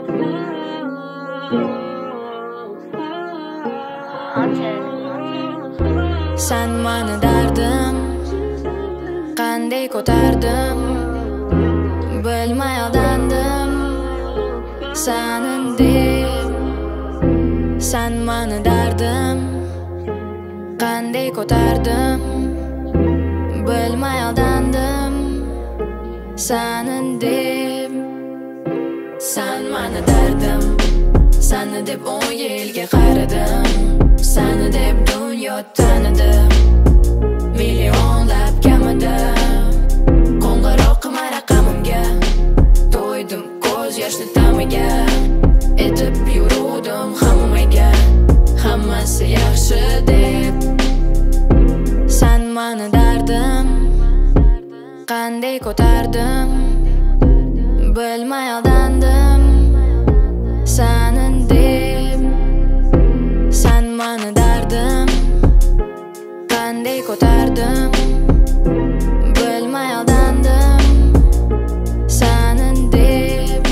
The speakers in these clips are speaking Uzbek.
Sen mani dardim qanday ko'tardim, bilmay aldandim senin deb. Sen mani dardim qanday ko'tardim, bilmay aldandim senin deb. Sen mani dardim, seni deb 10 yilga qaradim, seni deb dunyo tanidim, millionlab kamida. Qo'ng'iroq qilma raqamimga, to'ydim ko'z yoshli tamiga, etib yuruvdim hammaga, hammasi yaxshi deb. Sen mani dardim qanday ko'tardim, bilmay aldandim senin deb. Sen mani dardim qanday ko'tardim, bilmay aldandim senin deb.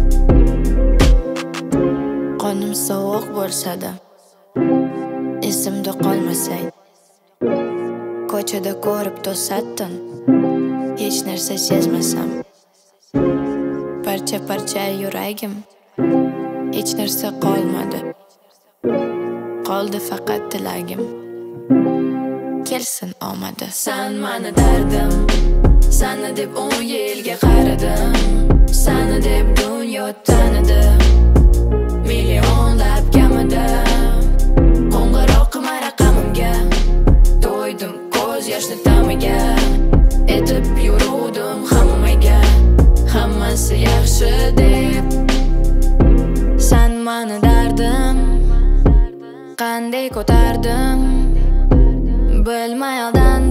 Qonim sovuq bo'lsa-da, esimda qolmasay, ko'chada ko'rib to'satdin, hech narsa sezmasam, parcha parcha yuragim, hech narsa qolmadi, qoldi faqat tilagim, kelsin omadi. Sen mani dardim, seni deb 10 yilga qaradim, seni deb dunyo tanidim, millionlab kamida. Qo'ng'iroq qilma raqamimga, to'ydim ko'z yoshli tamiga, etib yuruvdim hammaga, hammasi yaxshi deb. Sen mani dardim qanday ko'tardim, bilmay aldandim